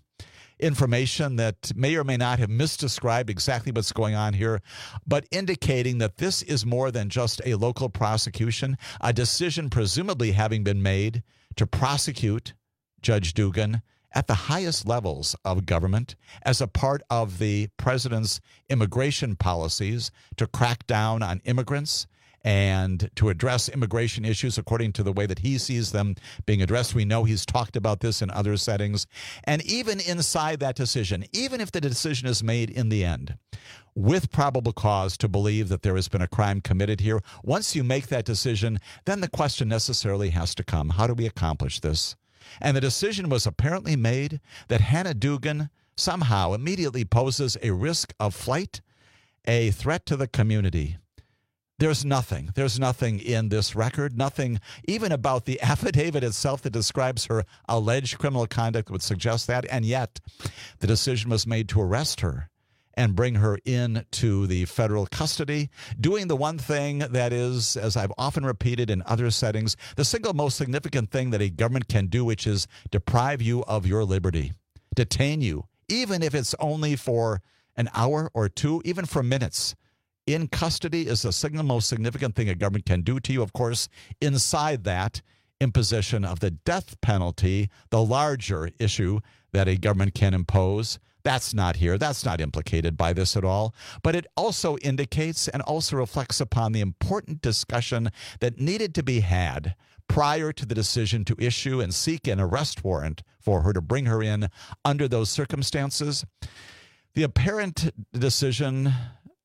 information that may or may not have misdescribed exactly what's going on here, but indicating that this is more than just a local prosecution, a decision presumably having been made to prosecute Judge Dugan at the highest levels of government as a part of the president's immigration policies to crack down on immigrants and to address immigration issues according to the way that he sees them being addressed. We know he's talked about this in other settings. And even inside that decision, even if the decision is made in the end with probable cause to believe that there has been a crime committed here, once you make that decision, then the question necessarily has to come, how do we accomplish this? And the decision was apparently made that Hannah Dugan somehow immediately poses a risk of flight, a threat to the community. There's nothing. There's nothing in this record, nothing even about the affidavit itself that describes her alleged criminal conduct would suggest that. And yet the decision was made to arrest her and bring her into the federal custody, doing the one thing that is, as I've often repeated in other settings, the single most significant thing that a government can do, which is deprive you of your liberty, detain you, even if it's only for an hour or two, even for minutes. In custody is the single most significant thing a government can do to you. Of course, inside that, imposition of the death penalty, the larger issue that a government can impose, that's not here. That's not implicated by this at all. But it also indicates and also reflects upon the important discussion that needed to be had prior to the decision to issue and seek an arrest warrant for her to bring her in under those circumstances. The apparent decision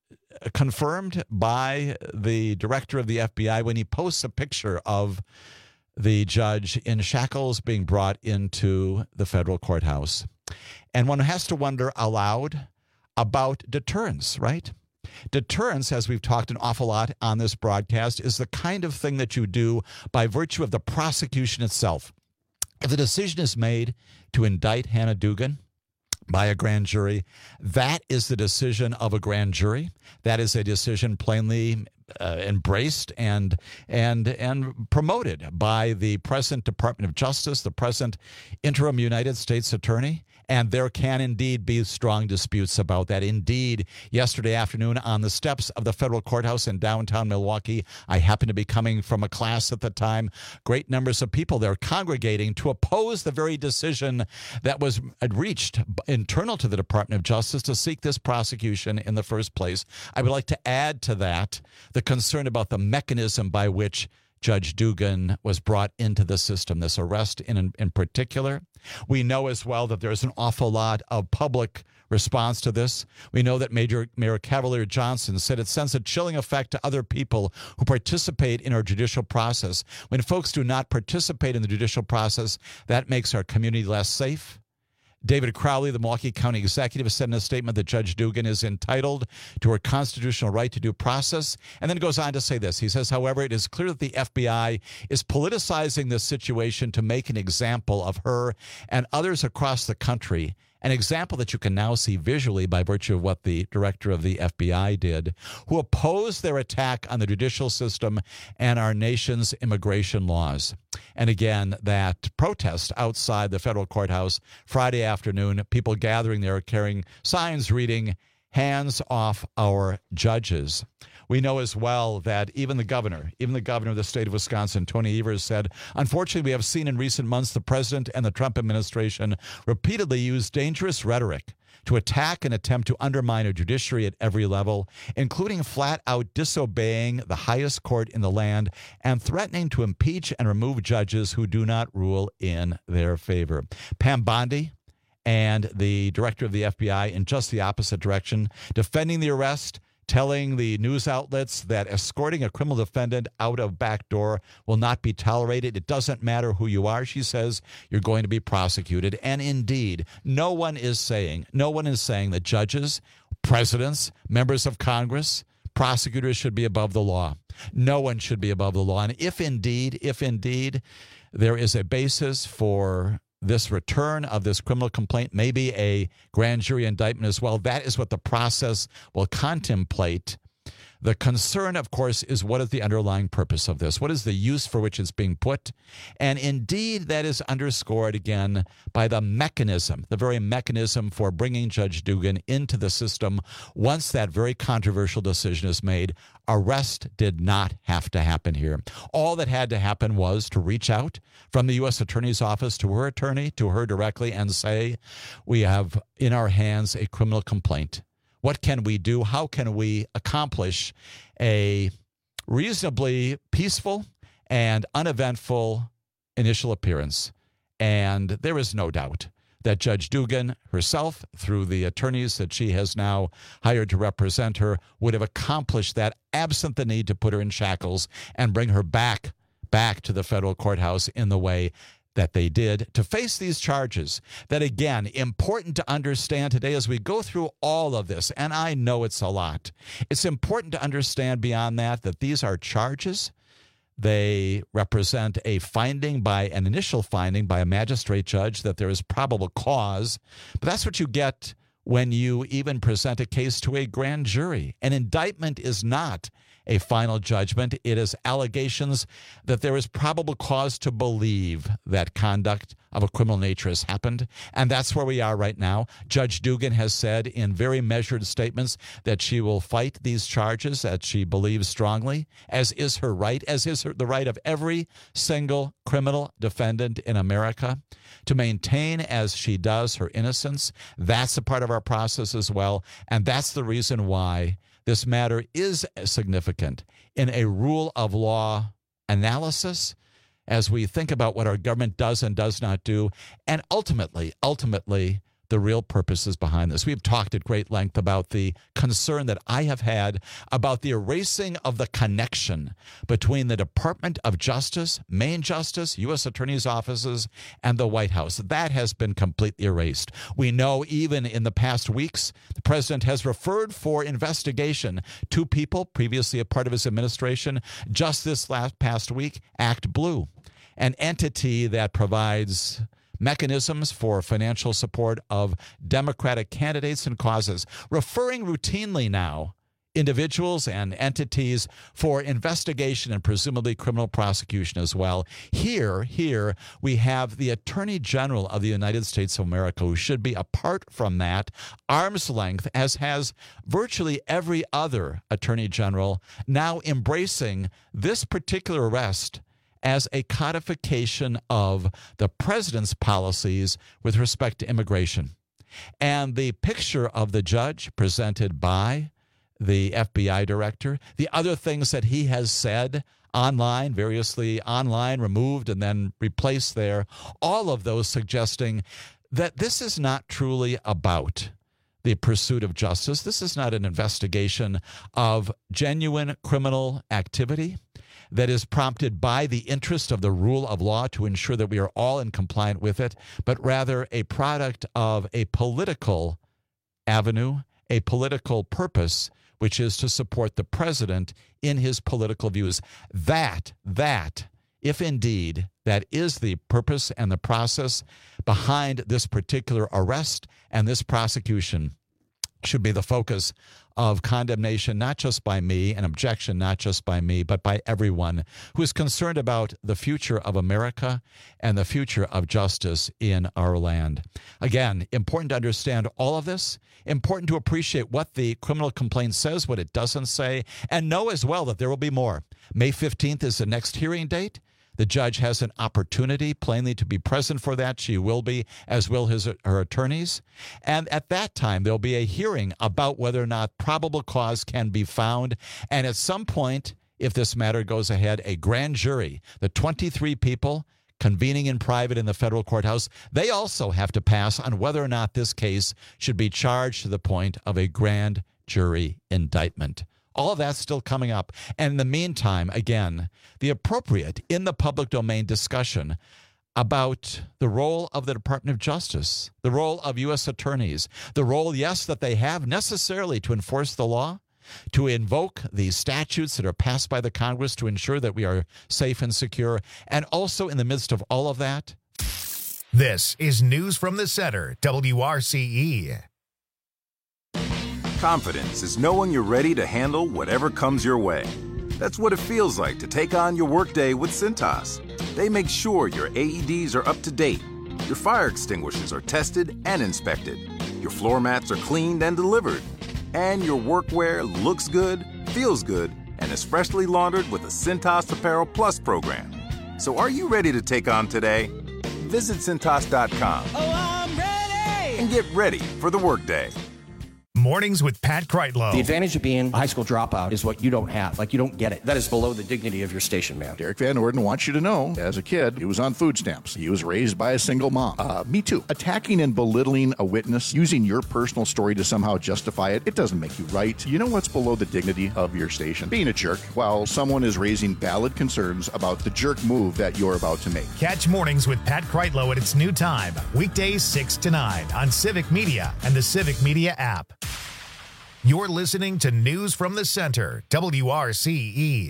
confirmed by the director of the F B I when he posts a picture of the judge in shackles being brought into the federal courthouse. And one has to wonder aloud about deterrence, right? Deterrence, as we've talked an awful lot on this broadcast, is the kind of thing that you do by virtue of the prosecution itself. If the decision is made to indict Hannah Dugan by a grand jury, that is the decision of a grand jury. That is a decision plainly uh, embraced and and and promoted by the present Department of Justice, the present interim United States Attorney. And there can indeed be strong disputes about that. Indeed, yesterday afternoon on the steps of the federal courthouse in downtown Milwaukee, I happened to be coming from a class at the time. Great numbers of people there congregating to oppose the very decision that was reached internal to the Department of Justice to seek this prosecution in the first place. I would like to add to that the concern about the mechanism by which Judge Dugan was brought into the system, this arrest in, in particular. We know as well that there's an awful lot of public response to this. We know that Major Mayor Cavalier Johnson said it sends a chilling effect to other people who participate in our judicial process. When folks do not participate in the judicial process, that makes our community less safe. David Crowley, the Milwaukee County Executive, said in a statement that Judge Dugan is entitled to her constitutional right to due process, and then goes on to say this. He says, however, it is clear that the F B I is politicizing this situation to make an example of her and others across the country, an example that you can now see visually by virtue of what the director of the F B I did, who opposed their attack on the judicial system and our nation's immigration laws. And again, that protest outside the federal courthouse Friday afternoon, people gathering there carrying signs reading, "Hands off our judges." We know as well that even the governor, even the governor of the state of Wisconsin, Tony Evers, said, unfortunately, we have seen in recent months the president and the Trump administration repeatedly use dangerous rhetoric to attack and attempt to undermine a judiciary at every level, including flat out disobeying the highest court in the land and threatening to impeach and remove judges who do not rule in their favor. Pam Bondi and the director of the F B I in just the opposite direction, defending the arrest, telling the news outlets that escorting a criminal defendant out of back door will not be tolerated. It doesn't matter who you are, she says, you're going to be prosecuted. And indeed, no one is saying, no one is saying that judges, presidents, members of Congress, prosecutors should be above the law. No one should be above the law. And if indeed, if indeed there is a basis for this return of this criminal complaint, maybe a grand jury indictment as well, that is what the process will contemplate. The concern, of course, is what is the underlying purpose of this? What is the use for which it's being put? And indeed, that is underscored again by the mechanism, the very mechanism for bringing Judge Dugan into the system once that very controversial decision is made. Arrest did not have to happen here. All that had to happen was to reach out from the U S Attorney's Office to her attorney, to her directly, and say, we have in our hands a criminal complaint. What can we do? How can we accomplish a reasonably peaceful and uneventful initial appearance? And there is no doubt that Judge Dugan herself, through the attorneys that she has now hired to represent her, would have accomplished that absent the need to put her in shackles and bring her back, back to the federal courthouse in the way that they did to face these charges. That, again, important to understand today as we go through all of this, and I know it's a lot. It's important to understand beyond that that these are charges. They represent a finding by an initial finding by a magistrate judge that there is probable cause. But that's what you get when you even present a case to a grand jury. An indictment is not a final judgment. It is allegations that there is probable cause to believe that conduct of a criminal nature has happened. And that's where we are right now. Judge Dugan has said in very measured statements that she will fight these charges, that she believes strongly, as is her right, as is her, the right of every single criminal defendant in America to maintain, as she does, her innocence. That's a part of our process as well. And that's the reason why this matter is significant in a rule of law analysis as we think about what our government does and does not do, and ultimately, ultimately, the real purposes behind this. We've talked at great length about the concern that I have had about the erasing of the connection between the Department of Justice, Main Justice, U S Attorney's offices, and the White House. That has been completely erased. We know even in the past weeks, the president has referred for investigation to people previously a part of his administration. Just this last past week, Act Blue, an entity that provides mechanisms for financial support of Democratic candidates and causes, referring routinely now individuals and entities for investigation and presumably criminal prosecution as well. Here, here we have the Attorney General of the United States of America, who should be apart from that, arm's length, as has virtually every other Attorney General, now embracing this particular arrest as a codification of the president's policies with respect to immigration. And the picture of the judge presented by the F B I director, the other things that he has said online, variously online, removed and then replaced there, all of those suggesting that this is not truly about the pursuit of justice. This is not an investigation of genuine criminal activity that is prompted by the interest of the rule of law to ensure that we are all in compliance with it, but rather a product of a political avenue, a political purpose, which is to support the president in his political views. That, that, if indeed that is the purpose and the process behind this particular arrest and this prosecution, should be the focus of condemnation, not just by me, an objection not just by me, but by everyone who is concerned about the future of America and the future of justice in our land. Again, important to understand all of this, important to appreciate what the criminal complaint says, what it doesn't say, and know as well that there will be more. May fifteenth is the next hearing date. The judge has an opportunity plainly to be present for that. She will be, as will his her attorneys. And at that time, there'll be a hearing about whether or not probable cause can be found. And at some point, if this matter goes ahead, a grand jury, the twenty-three people convening in private in the federal courthouse, they also have to pass on whether or not this case should be charged to the point of a grand jury indictment. All of that's still coming up. And in the meantime, again, the appropriate in the public domain discussion about the role of the Department of Justice, the role of U S attorneys, the role, yes, that they have necessarily to enforce the law, to invoke the statutes that are passed by the Congress to ensure that we are safe and secure, and also in the midst of all of that. This is News from the Center, W R C E. Confidence is knowing you're ready to handle whatever comes your way. That's what it feels like to take on your workday with Cintas. They make sure your A E Ds are up to date, your fire extinguishers are tested and inspected, your floor mats are cleaned and delivered, and your workwear looks good, feels good, and is freshly laundered with the Cintas Apparel Plus program. So are you ready to take on today? Visit Cintas dot com Oh, I'm ready! and get ready for the workday. Mornings with Pat Kreitlow. The advantage of being a high school dropout is what you don't have. Like, you don't get it. That is below the dignity of your station, man. Derek Van Orden wants you to know, as a kid, he was on food stamps. He was raised by a single mom. Uh, me too. Attacking and belittling a witness, using your personal story to somehow justify it, it doesn't make you right. You know what's below the dignity of your station? Being a jerk while someone is raising valid concerns about the jerk move that you're about to make. Catch Mornings with Pat Kreitlow at its new time, weekdays six to nine on Civic Media and the Civic Media app. You're listening to News from the Center, W R C E.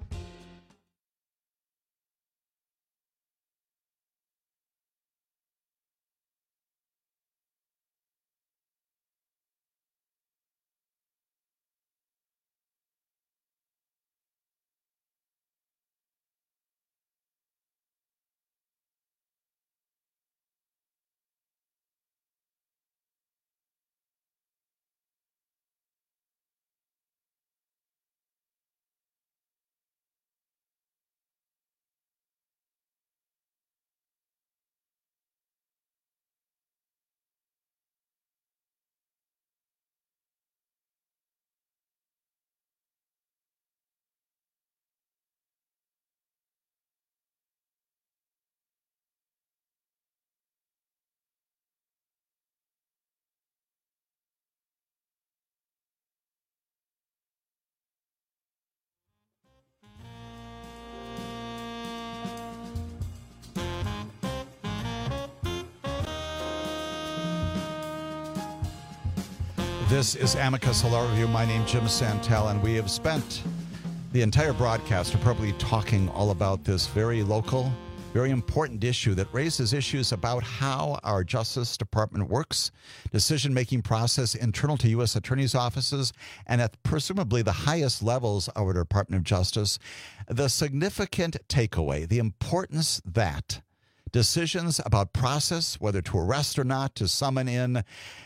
This is Amicus Law Review. My name is Jim Santel, and we have spent the entire broadcast appropriately talking all about this very local, very important issue that raises issues about how our Justice Department works, decision-making process internal to U S attorneys' offices, and at presumably the highest levels of our Department of Justice. The significant takeaway, the importance that decisions about process, whether to arrest or not, to summon in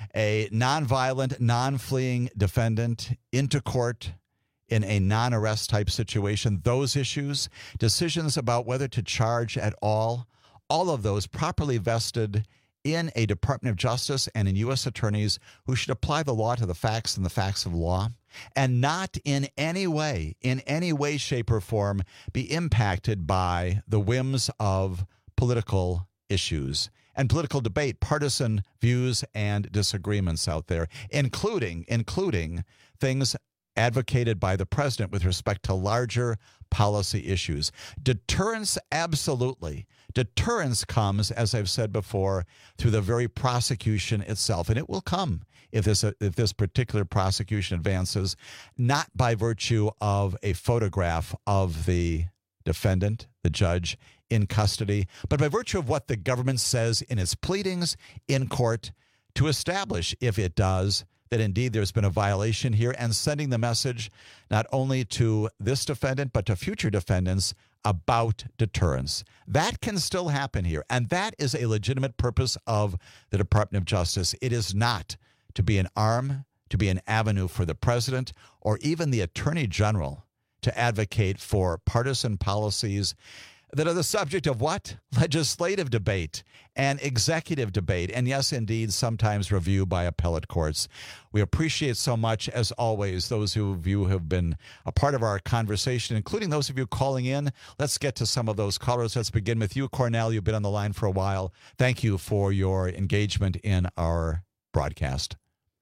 a nonviolent, non-fleeing defendant into court in a non-arrest type situation, those issues, decisions about whether to charge at all, all of those properly vested in a Department of Justice and in U S attorneys who should apply the law to the facts and the facts of law, and not in any way, in any way, shape, or form be impacted by the whims of political issues and political debate, partisan views and disagreements out there, including including things advocated by the president with respect to larger policy issues. Deterrence, absolutely. Deterrence comes, as I've said before, through the very prosecution itself, and it will come if this if this particular prosecution advances, not by virtue of a photograph of the defendant, the judge, in custody, but by virtue of what the government says in its pleadings in court to establish, if it does, that indeed there's been a violation here, and sending the message not only to this defendant but to future defendants about deterrence. That can still happen here, and that is a legitimate purpose of the Department of Justice. It is not to be an arm, to be an avenue for the president or even the attorney general to advocate for partisan policies that are the subject of what? Legislative debate and executive debate. And yes, indeed, sometimes review by appellate courts. We appreciate so much, as always, those of you who have been a part of our conversation, including those of you calling in. Let's get to some of those callers. Let's begin with you, Cornell. You've been on the line for a while. Thank you for your engagement in our broadcast.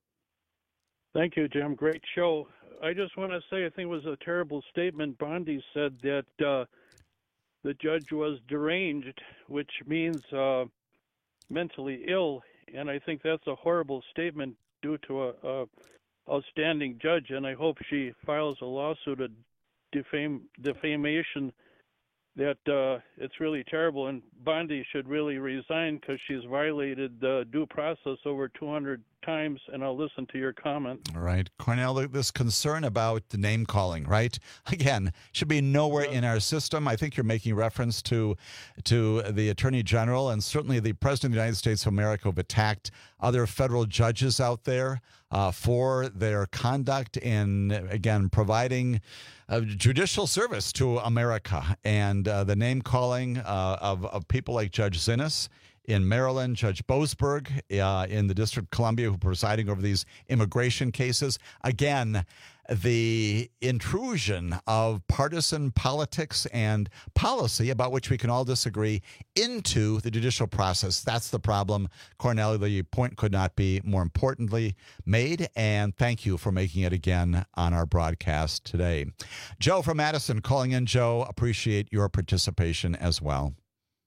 Thank you, Jim. Great show. I just want to say I think it was a terrible statement. Bondi said that uh, the judge was deranged, which means uh, mentally ill, and I think that's a horrible statement due to a, a outstanding judge, and I hope she files a lawsuit of defame, defamation. That uh, it's really terrible, and Bondi should really resign because she's violated the due process over two hundred times, and I'll listen to your comment. All right. Cornell, this concern about the name calling, right? Again, should be nowhere in our system. I think you're making reference to to the Attorney General and certainly the President of the United States of America who've attacked other federal judges out there uh, for their conduct in, again, providing uh, judicial service to America. And uh, the name calling uh, of, of people like Judge Zinnes in Maryland, Judge Boasberg uh, in the District of Columbia, who are presiding over these immigration cases. Again, the intrusion of partisan politics and policy about which we can all disagree into the judicial process. That's the problem. Cornell, the point could not be more importantly made, and thank you for making it again on our broadcast today. Joe from Madison calling in. Joe, appreciate your participation as well.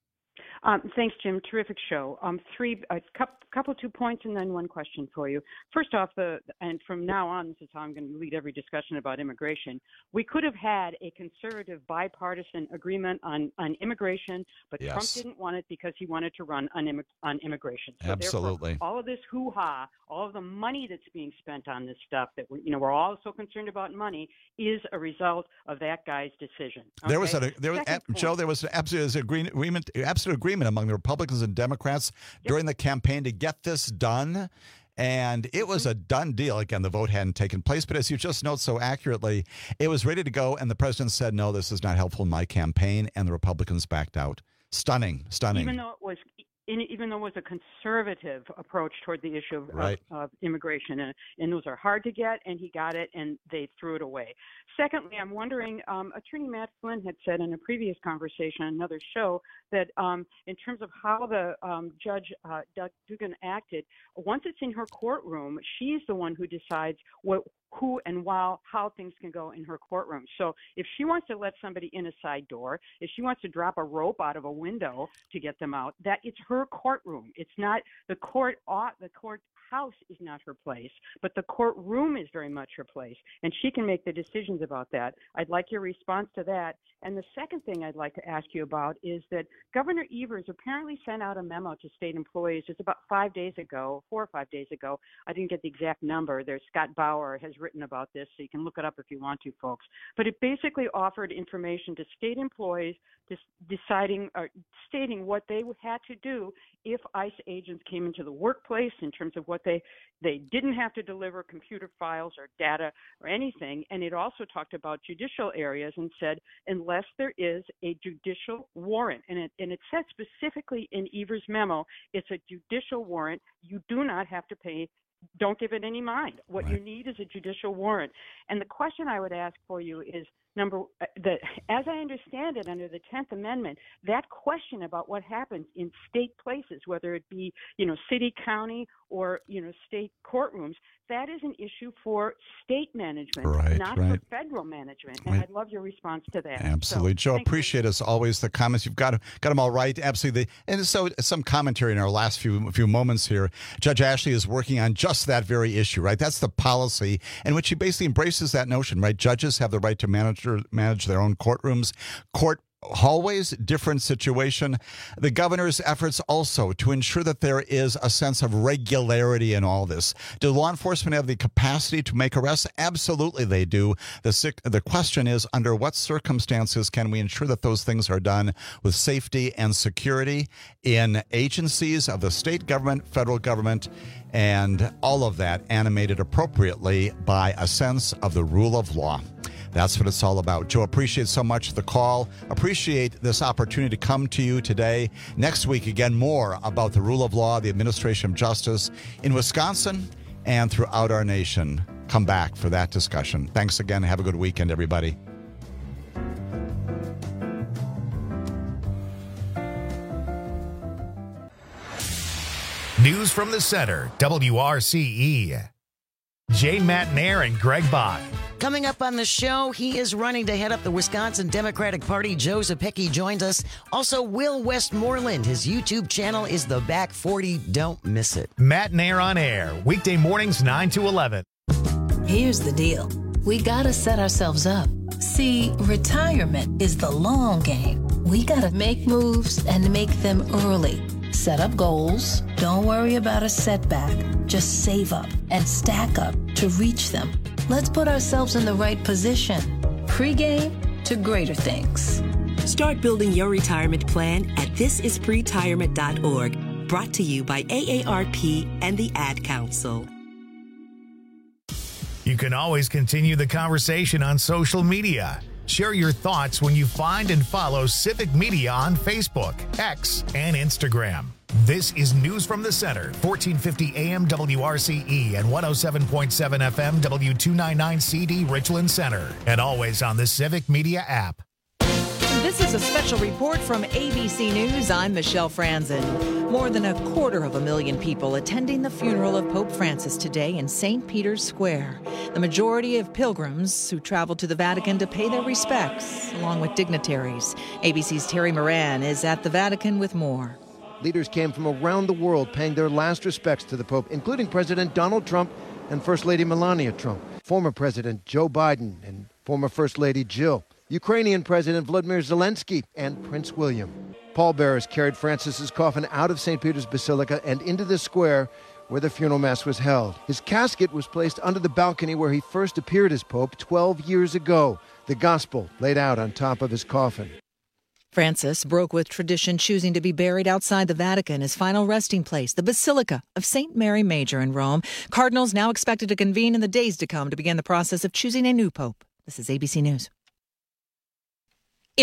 Um, thanks, Jim. Terrific show. Um, three, a couple, couple, two points, and then one question for you. First off, the and from now on, this is how I'm going to lead every discussion about immigration. We could have had a conservative bipartisan agreement on, on immigration, but yes. Trump didn't want it because he wanted to run on, immig- on immigration. So Absolutely. All of this hoo-ha, all of the money that's being spent on this stuff that we, you know, we're all so concerned about money is a result of that guy's decision. Okay? There was a there was a, Joe. There was an absolute agreement. Absolute agreement among the Republicans and Democrats yep. during the campaign to get this done. And it was a done deal. Again, the vote hadn't taken place, but as you just note so accurately, it was ready to go. And the president said, no, this is not helpful in my campaign. And the Republicans backed out. Stunning, stunning. Even though it was even though it was a conservative approach toward the issue of, right. of, of immigration. And, and those are hard to get, and he got it, and they threw it away. Secondly, I'm wondering, um, Attorney Matt Flynn had said in a previous conversation on another show that um, in terms of how the um, Judge uh, Duggan acted, once it's in her courtroom, she's the one who decides what who and while, how things can go in her courtroom. So if she wants to let somebody in a side door, if she wants to drop a rope out of a window to get them out, that it's her courtroom. It's not the court, the court house is not her place, but the courtroom is very much her place, and she can make the decisions about that. I'd like your response to that. And the second thing I'd like to ask you about is that Governor Evers apparently sent out a memo to state employees just about five days ago, four or five days ago. I didn't get the exact number. There's Scott Bauer has written about this, so you can look it up if you want to, folks. But it basically offered information to state employees just deciding or stating what they had to do if ICE agents came into the workplace in terms of what they they didn't have to deliver computer files or data or anything. And it also talked about judicial areas and said unless there is a judicial warrant, and it and it said specifically in Evers' memo, it's a judicial warrant. You do not have to pay. Don't give it any mind. What right. you need is a judicial warrant. And the question I would ask for you is, number, the, as I understand it under the tenth Amendment, that question about what happens in state places, whether it be, you know, city, county, or, you know, state courtrooms, that is an issue for state management, right, not right. for federal management. And right. I'd love your response to that. Absolutely. So, Joe, appreciate you. as always the comments. You've got, got them all right. Absolutely. And so some commentary in our last few few moments here. Judge Ashley is working on just that very issue, right? That's the policy in which he basically embraces that notion, right? Judges have the right to manage, manage their own courtrooms. Court hallways, different situation. The governor's efforts also to ensure that there is a sense of regularity in all this. Do law enforcement have the capacity to make arrests? Absolutely they do. The, the question is, under what circumstances can we ensure that those things are done with safety and security in agencies of the state government, federal government, and all of that animated appropriately by a sense of the rule of law. That's what it's all about. Joe, appreciate so much the call. Appreciate this opportunity to come to you today. Next week, again, more about the rule of law, the administration of justice in Wisconsin and throughout our nation. Come back for that discussion. Thanks again. Have a good weekend, everybody. News from the center, W R C E. Jay Matnair and Greg Bach. Coming up on the show, he is running to head up the Wisconsin Democratic Party. Joe Zepecki joins us. Also, Will Westmoreland. His YouTube channel is The Back forty. Don't miss it. Matnair on air, weekday mornings nine to eleven. Here's the deal. We gotta set ourselves up. See, retirement is the long game. We gotta make moves and make them early. Set up goals. Don't worry about a setback. Just save up and stack up to reach them. Let's put ourselves in the right position. Pre-game to greater things. Start building your retirement plan at this is pretirement dot org. Brought to you by A A R P and the Ad Council. You can always continue the conversation on social media. Share your thoughts when you find and follow Civic Media on Facebook, X, and Instagram. This is News from the Center, fourteen fifty A M W R C E and one oh seven point seven F M W two ninety-nine C D Richland Center, and always on the Civic Media app. This is a special report from A B C News. I'm Michelle Franzen. More than a quarter of a million people attending the funeral of Pope Francis today in Saint Peter's Square. The majority of pilgrims who traveled to the Vatican to pay their respects, along with dignitaries. A B C's Terry Moran is at the Vatican with more. Leaders came from around the world paying their last respects to the Pope, including President Donald Trump and First Lady Melania Trump, former President Joe Biden and former First Lady Jill, Ukrainian President Volodymyr Zelensky, and Prince William. Pallbearers carried Francis's coffin out of Saint Peter's Basilica and into the square where the funeral mass was held. His casket was placed under the balcony where he first appeared as Pope twelve years ago. The gospel laid out on top of his coffin. Francis broke with tradition, choosing to be buried outside the Vatican, his final resting place, the Basilica of Saint Mary Major in Rome. Cardinals now expected to convene in the days to come to begin the process of choosing a new pope. This is A B C News.